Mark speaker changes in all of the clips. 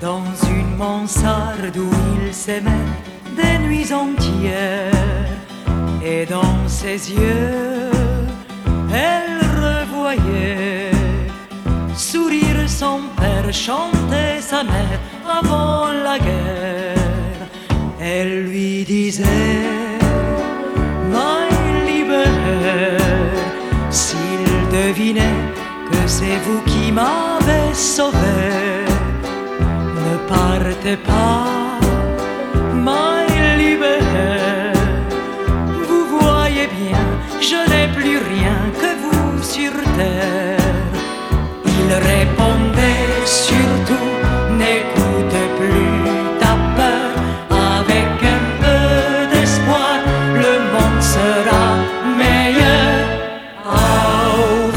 Speaker 1: dans une mansarde où il s'aimait des nuits entières. Et dans ses yeux, elle revoyait sourire son père, chanter sa mère avant la guerre. Elle lui disait: My liebe Herr, s'il devinait que c'est vous qui m'avez sauvé, ne partez pas, my liebe Herr. Vous voyez bien, je n'ai plus rien que vous sur terre. Il répondait surtout: n'écoute plus ta peur, avec un peu d'espoir, le monde sera meilleur. Auf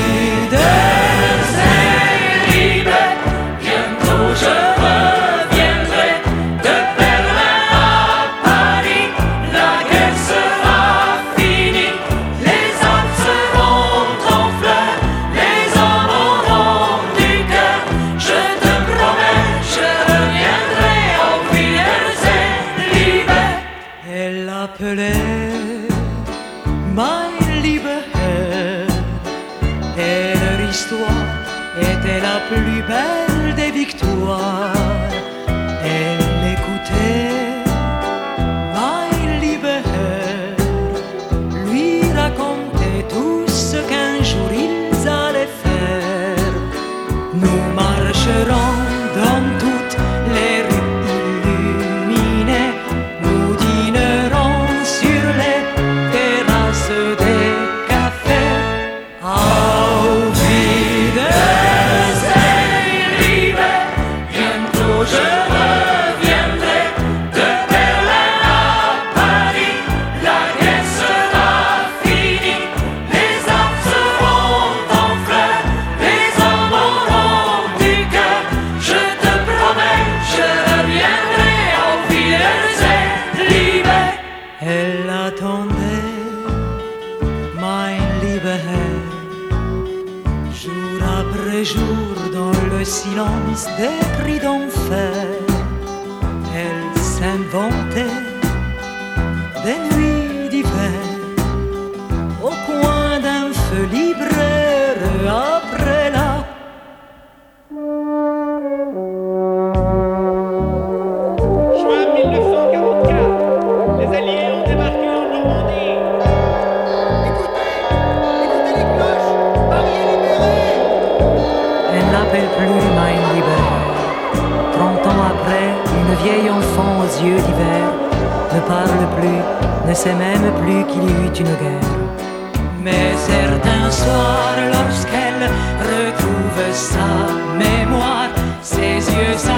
Speaker 1: Wiedersehen, Liebe, bientôt je reviendrai de Berlin à Paris. La guerre sera finie, les âmes seront en fleurs, les hommes auront du cœur. Je te promets, je reviendrai. Auf Wiedersehen, Liebe. Elle l'appelait My liebe Herr, et leur histoire était la plus belle des victoires. Elle l'écoutait, My liebe Herr, lui racontait tout ce qu'un jour ils allaient faire. Nous marcherons dans toutes les rues illuminées, nous dînerons sur les terrasses des cafés. Auf Wiedersehen, Liebe, bientôt je reviendrai de Berlin à Paris. La guerre sera finie, les âmes seront en fleurs, les hommes auront du cœur. Je te promets, je reviendrai. Auf Wiedersehen, Liebe. Elle attendait, mein lieber Herr, jour après jour dans le silence des cris d'enfer. Elle s'inventait des nuits d'hiver au coin d'un feu libraire après la
Speaker 2: Juin 1944, les Alliés ont débarqué en Normandie. Écoutez les cloches, Paris est libéré.
Speaker 1: Elle n'appelle plus Mein Lieber. 30 ans après, une vieille enfant aux yeux d'hiver ne parle plus, ne sait même plus qu'il y eut une guerre. Mais certains soirs, lorsqu'elle retrouve sa mémoire, ses yeux